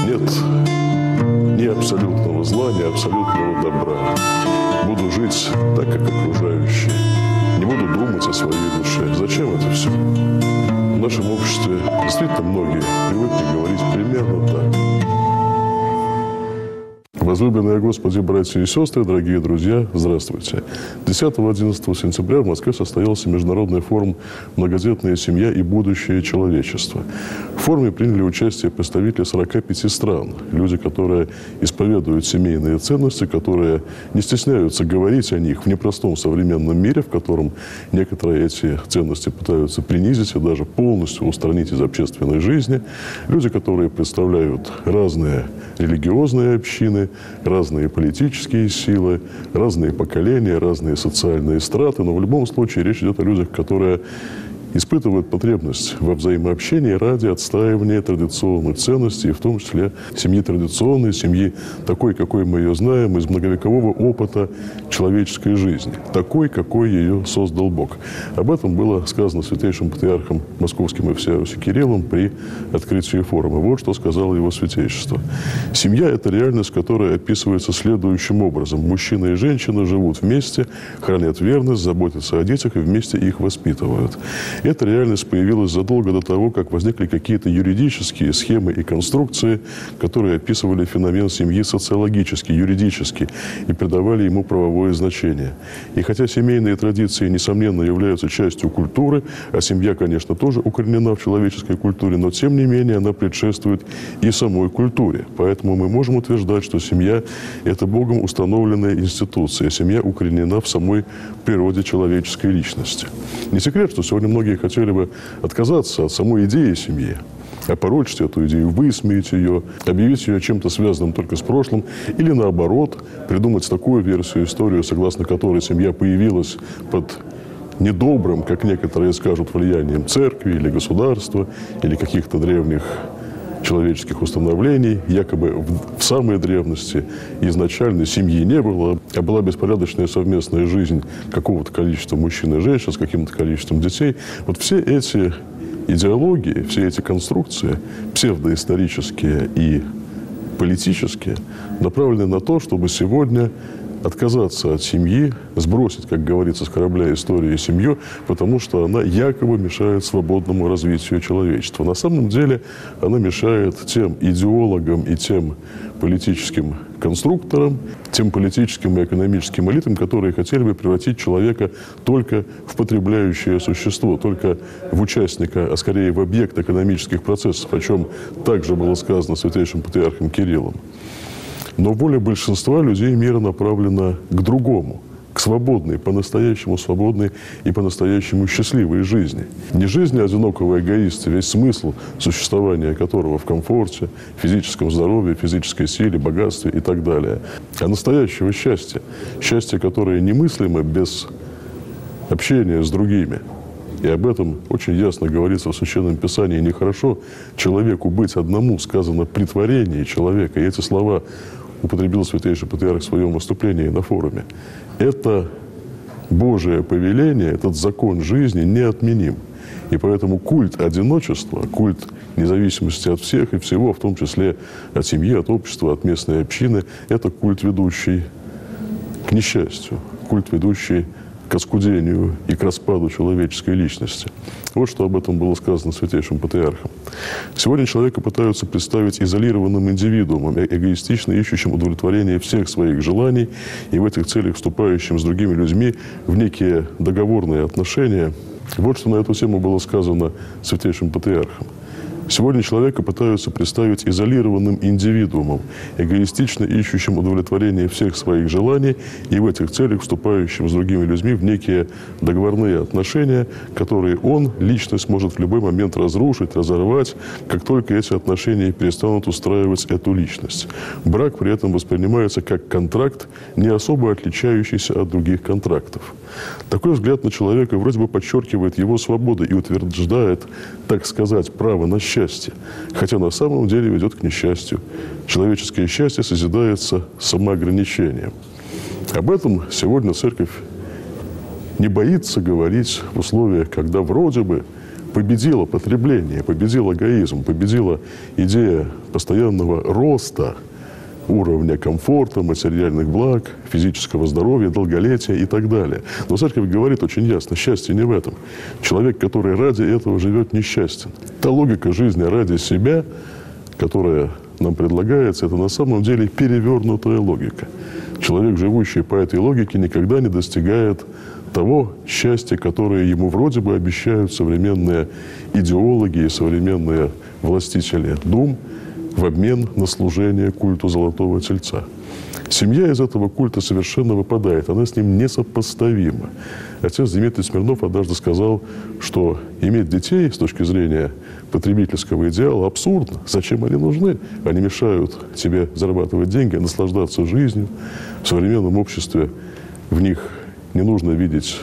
Нет ни абсолютного зла, ни абсолютного добра. Буду жить так, как окружающие. Не буду думать о своей душе. Зачем это все? В нашем обществе действительно многие привыкли говорить примерно так. Возлюбленные Господи, братья и сестры, дорогие друзья, здравствуйте. 10-11 сентября в Москве состоялся международный форум «Многодетная семья и будущее человечества». В форуме приняли участие представители 45 стран, люди, которые исповедуют семейные ценности, которые не стесняются говорить о них в непростом современном мире, в котором некоторые эти ценности пытаются принизить и даже полностью устранить из общественной жизни. Люди, которые представляют разные религиозные общины, разные политические силы, разные поколения, разные социальные страты. Но в любом случае речь идет о людях, которые испытывают потребность во взаимообщении ради отстаивания традиционных ценностей, в том числе семьи традиционной, семьи такой, какой мы ее знаем, из многовекового опыта человеческой жизни, такой, какой ее создал Бог. Об этом было сказано святейшим патриархом Московским и всея Руси Кириллом при открытии форума. Вот что сказал его святейшество. Семья – это реальность, которая описывается следующим образом. Мужчина и женщина живут вместе, хранят верность, заботятся о детях и вместе их воспитывают. Эта реальность появилась задолго до того, как возникли какие-то юридические схемы и конструкции, которые описывали феномен семьи социологически, юридически и придавали ему правовое значение. И хотя семейные традиции, несомненно, являются частью культуры, а семья, конечно, тоже укоренена в человеческой культуре, но, тем не менее, она предшествует и самой культуре. Поэтому мы можем утверждать, что семья – это Богом установленная институция. Семья укоренена в самой природе человеческой личности. Не секрет, что сегодня многие хотели бы отказаться от самой идеи семьи, опорочить эту идею, высмеять ее, объявить ее чем-то связанным только с прошлым, или наоборот, придумать такую версию истории, согласно которой семья появилась под недобрым, как некоторые скажут, влиянием церкви или государства, или каких-то древних человеческих установлений. Якобы в самой древности изначально семьи не было, а была беспорядочная совместная жизнь какого-то количества мужчин и женщин с каким-то количеством детей. Вот все эти идеологии, все эти конструкции, псевдоисторические и политические, направлены на то, чтобы сегодня отказаться от семьи, сбросить, как говорится, с корабля истории семью, потому что она якобы мешает свободному развитию человечества. На самом деле она мешает тем идеологам и тем политическим конструкторам, тем политическим и экономическим элитам, которые хотели бы превратить человека только в потребляющее существо, только в участника, а скорее в объект экономических процессов, о чем также было сказано святейшим патриархом Кириллом. Но воля большинства людей мира направлена к другому, к свободной, по-настоящему свободной и по-настоящему счастливой жизни. Не жизни одинокого эгоиста, весь смысл существования которого в комфорте, физическом здоровье, физической силе, богатстве и так далее, а настоящего счастья. Счастье, которое немыслимо без общения с другими. И об этом очень ясно говорится в Священном Писании. Нехорошо человеку быть одному, сказано при творении человека. И эти слова употребил святейший патриарх в своем выступлении на форуме. Это Божие повеление, этот закон жизни неотменим. И поэтому культ одиночества, культ независимости от всех и всего, в том числе от семьи, от общества, от местной общины, это культ, ведущий к несчастью, культ, ведущий к оскудению и к распаду человеческой личности. Вот что об этом было сказано святейшим патриархом. Сегодня человека пытаются представить изолированным индивидуумом, эгоистично ищущим удовлетворение всех своих желаний и в этих целях вступающим с другими людьми в некие договорные отношения. Вот что на эту тему было сказано святейшим патриархом. Сегодня человека пытаются представить изолированным индивидуумом, эгоистично ищущим удовлетворение всех своих желаний и в этих целях вступающим с другими людьми в некие договорные отношения, которые он, личность, может в любой момент разрушить, разорвать, как только эти отношения перестанут устраивать эту личность. Брак при этом воспринимается как контракт, не особо отличающийся от других контрактов. Такой взгляд на человека вроде бы подчеркивает его свободу и утверждает, так сказать, право на счастье, хотя на самом деле ведет к несчастью. Человеческое счастье созидается самоограничением. Об этом сегодня Церковь не боится говорить в условиях, когда вроде бы победило потребление, победил эгоизм, победила идея постоянного роста уровня комфорта, материальных благ, физического здоровья, долголетия и так далее. Но церковь говорит очень ясно, счастье не в этом. Человек, который ради этого живет, несчастен. Та логика жизни ради себя, которая нам предлагается, это на самом деле перевернутая логика. Человек, живущий по этой логике, никогда не достигает того счастья, которое ему вроде бы обещают современные идеологи и современные властители дум в обмен на служение культу Золотого Тельца. Семья из этого культа совершенно выпадает, она с ним несопоставима. Отец Дмитрий Смирнов однажды сказал, что иметь детей с точки зрения потребительского идеала абсурдно. Зачем они нужны? Они мешают тебе зарабатывать деньги, наслаждаться жизнью. В современном обществе в них не нужно видеть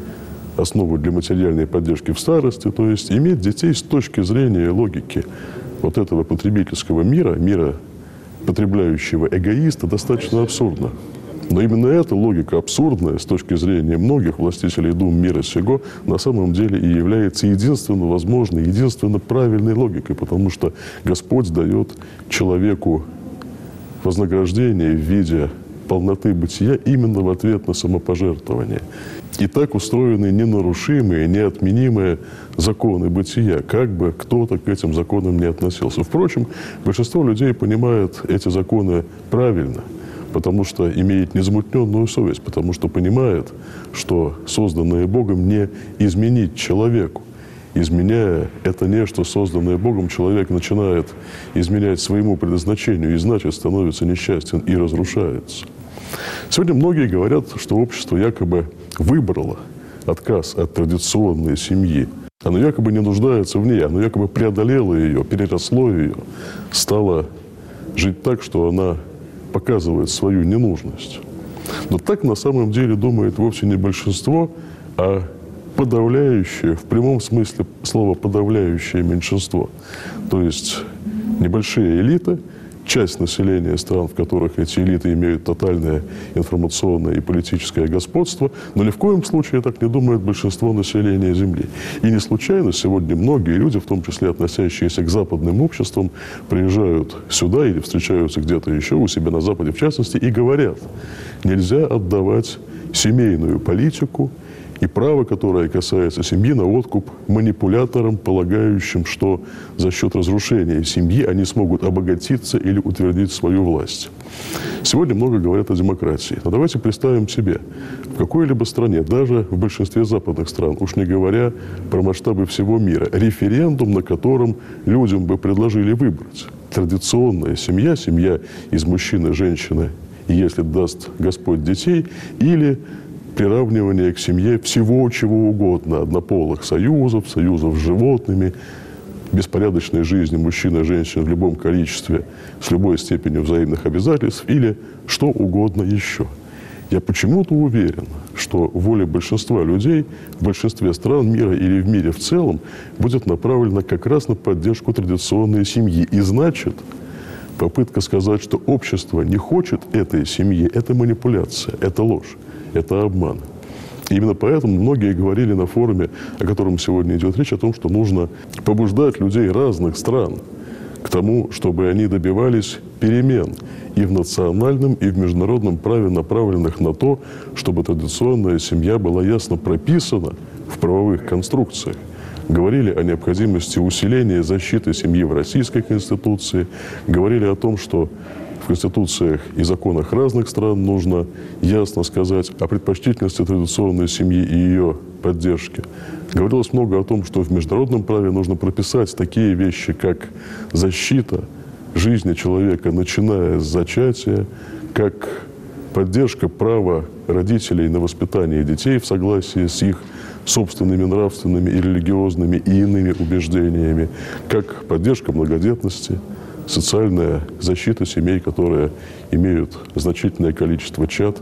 основу для материальной поддержки в старости. То есть иметь детей с точки зрения логики вот этого потребительского мира, мира потребляющего эгоиста, достаточно абсурдно. Но именно эта логика абсурдная с точки зрения многих властителей дум мира сего на самом деле и является единственно возможной, единственно правильной логикой, потому что Господь дает человеку вознаграждение в виде полноты бытия именно в ответ на самопожертвование. И так устроены ненарушимые, неотменимые законы бытия, как бы кто-то к этим законам не относился. Впрочем, большинство людей понимает эти законы правильно, потому что имеет незамутненную совесть, потому что понимает, что созданное Богом не изменить человеку. Изменяя это нечто, созданное Богом, человек начинает изменять своему предназначению и, значит, становится несчастен и разрушается. Сегодня многие говорят, что общество якобы выбрало отказ от традиционной семьи. Оно якобы не нуждается в ней, оно якобы преодолело ее, переросло ее, стало жить так, что она показывает свою ненужность. Но так на самом деле думает вовсе не большинство, а подавляющее, в прямом смысле слова подавляющее меньшинство. То есть небольшие элиты, часть населения стран, в которых эти элиты имеют тотальное информационное и политическое господство, но ни в коем случае так не думает большинство населения Земли. И не случайно сегодня многие люди, в том числе относящиеся к западным обществам, приезжают сюда или встречаются где-то еще, у себя на Западе в частности, и говорят, нельзя отдавать семейную политику и право, которое касается семьи, на откуп манипуляторам, полагающим, что за счет разрушения семьи они смогут обогатиться или утвердить свою власть. Сегодня много говорят о демократии. Но давайте представим себе, в какой-либо стране, даже в большинстве западных стран, уж не говоря про масштабы всего мира, референдум, на котором людям бы предложили выбрать. Традиционная семья, семья из мужчины, женщины, и если даст Господь детей, или приравнивание к семье всего, чего угодно, однополых союзов, союзов с животными, беспорядочной жизни мужчин и женщин в любом количестве, с любой степенью взаимных обязательств или что угодно еще. Я почему-то уверен, что воля большинства людей в большинстве стран мира или в мире в целом будет направлена как раз на поддержку традиционной семьи. И значит, попытка сказать, что общество не хочет этой семьи, это манипуляция, это ложь. Это обман. И именно поэтому многие говорили на форуме, о котором сегодня идет речь, о том, что нужно побуждать людей разных стран к тому, чтобы они добивались перемен и в национальном, и в международном праве, направленных на то, чтобы традиционная семья была ясно прописана в правовых конструкциях. Говорили о необходимости усиления защиты семьи в Российской Конституции, говорили о том, что в конституциях и законах разных стран нужно ясно сказать о предпочтительности традиционной семьи и ее поддержки. Говорилось много о том, что в международном праве нужно прописать такие вещи, как защита жизни человека, начиная с зачатия, как поддержка права родителей на воспитание детей в согласии с их собственными нравственными и религиозными и иными убеждениями, как поддержка многодетности, социальная защита семей, которые имеют значительное количество чад.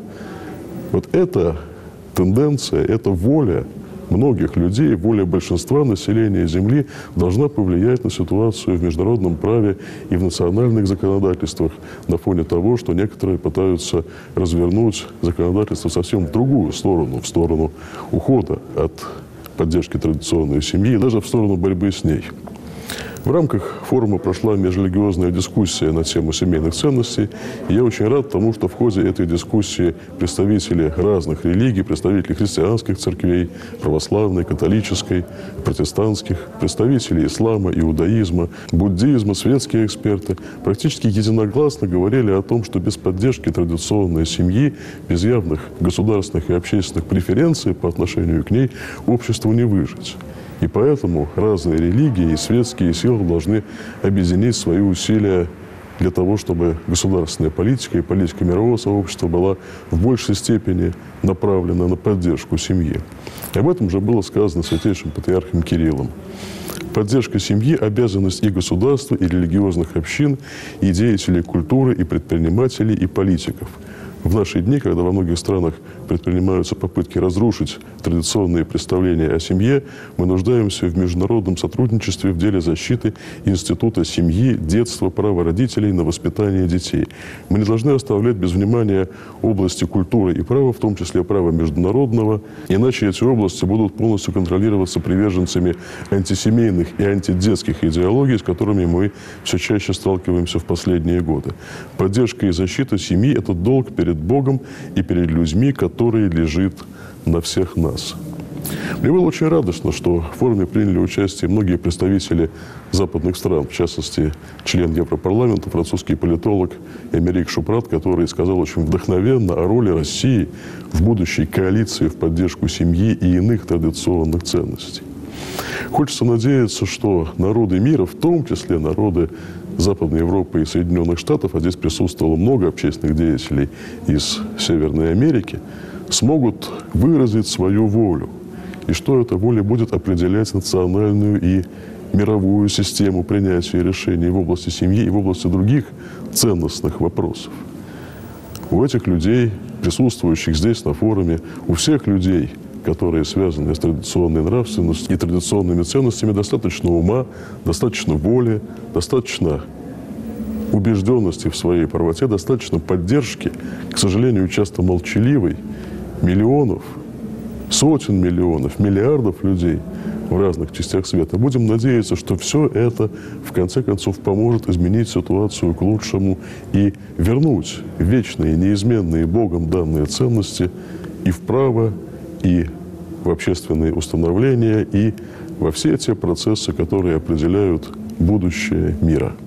Вот эта тенденция, эта воля многих людей, воля большинства населения Земли должна повлиять на ситуацию в международном праве и в национальных законодательствах на фоне того, что некоторые пытаются развернуть законодательство совсем в другую сторону, в сторону ухода от поддержки традиционной семьи и даже в сторону борьбы с ней. В рамках форума прошла межрелигиозная дискуссия на тему семейных ценностей. И я очень рад тому, что в ходе этой дискуссии представители разных религий, представители христианских церквей, православной, католической, протестантских, представители ислама, иудаизма, буддизма, светские эксперты практически единогласно говорили о том, что без поддержки традиционной семьи, без явных государственных и общественных преференций по отношению к ней обществу не выжить. И поэтому разные религии и светские силы должны объединить свои усилия для того, чтобы государственная политика и политика мирового сообщества была в большей степени направлена на поддержку семьи. И об этом же было сказано святейшим патриархом Кириллом. Поддержка семьи – обязанность и государства, и религиозных общин, и деятелей культуры, и предпринимателей, и политиков. В наши дни, когда во многих странах предпринимаются попытки разрушить традиционные представления о семье, мы нуждаемся в международном сотрудничестве в деле защиты института семьи, детства, права родителей на воспитание детей. Мы не должны оставлять без внимания области культуры и права, в том числе права международного, иначе эти области будут полностью контролироваться приверженцами антисемейных и антидетских идеологий, с которыми мы все чаще сталкиваемся в последние годы. Поддержка и защита семьи – это долг перед Богом и перед людьми, который лежит на всех нас. Мне было очень радостно, что в форуме приняли участие многие представители западных стран, в частности, член Европарламента, французский политолог Эмерик Шупрат, который сказал очень вдохновенно о роли России в будущей коалиции в поддержку семьи и иных традиционных ценностей. Хочется надеяться, что народы мира, в том числе народы Западной Европы и Соединенных Штатов, а здесь присутствовало много общественных деятелей из Северной Америки, смогут выразить свою волю. И что эта воля будет определять национальную и мировую систему принятия решений в области семьи и в области других ценностных вопросов. У этих людей, присутствующих здесь на форуме, у всех людей, которые связаны с традиционной нравственностью и традиционными ценностями, достаточно ума, достаточно воли, достаточно убежденности в своей правоте, достаточно поддержки, к сожалению, часто молчаливой, миллионов, сотен миллионов, миллиардов людей в разных частях света. Будем надеяться, что все это, в конце концов, поможет изменить ситуацию к лучшему и вернуть вечные, неизменные Богом данные ценности и в право, и в общественные установления, и во все те процессы, которые определяют будущее мира.